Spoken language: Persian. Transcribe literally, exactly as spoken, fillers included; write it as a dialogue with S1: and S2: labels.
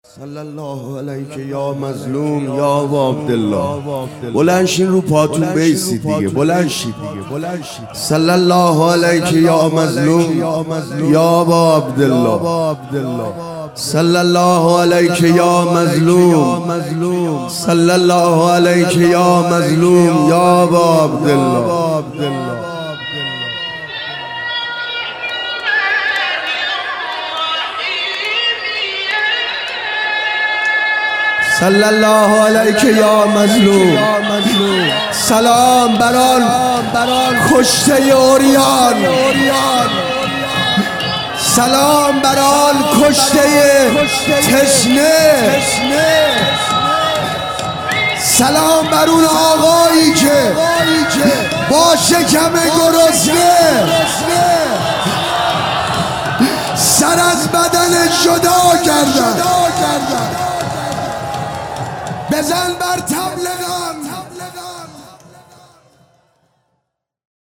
S1: صلی الله علیک یا مظلوم یا ابا عبدالله. بلند شین رو پاتون بیسید دیگه، بلند شید دیگه، بلند شید. صلی الله علیک یا مظلوم یا ابا عبدالله. صلی الله علیک یا مظلوم صلی الله علیک یا مظلوم یا ابا عبدالله. صلی الله علیک یا مظلوم. سلام بران کشته اوریان، سلام بران کشته تشنه، سلام بر اون آقایی که با شکم گرسنه سر از بدن جدا کردن. بزن بر طبل